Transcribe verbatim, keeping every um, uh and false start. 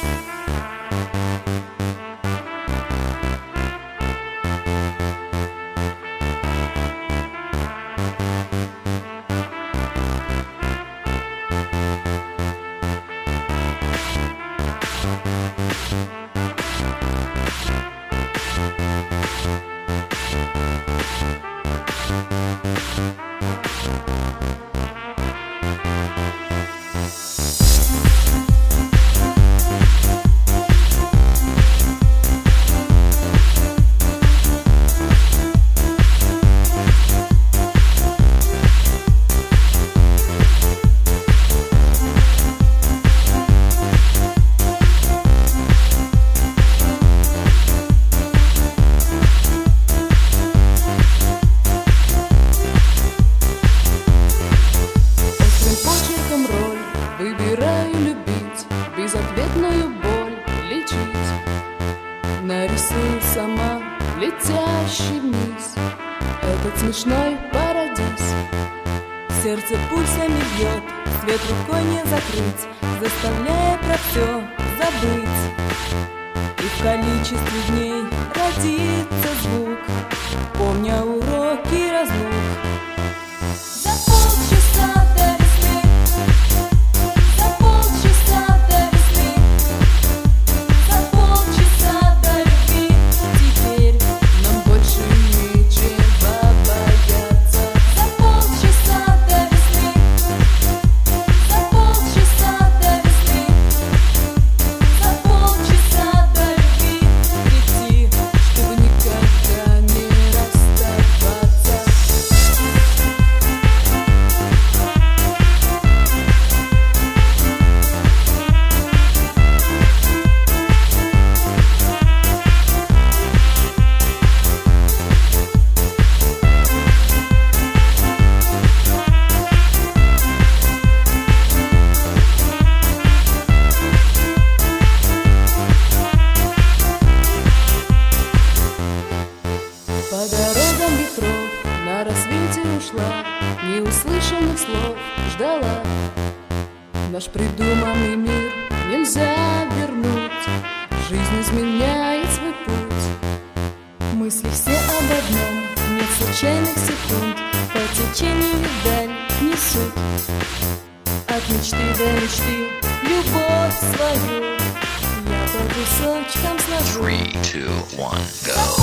Выбираю любить, безответную боль лечить. Нарисую сама летящий вниз этот смешной парадиз. Сердце пульсами бьет, свет рукой не закрыть, заставляя про все забыть. И в количестве дней родится звук, помня уроки разлук. По дорогам ветров на рассвете ушла, неуслышанных слов ждала. Наш придуманный мир нельзя вернуть, жизнь изменяет свой путь. Мысли все об одном, нет случайных секунд, по течению вдаль несут. От мечты до мечты любовь свою я по кусочкам сложу. Three, two, one, go.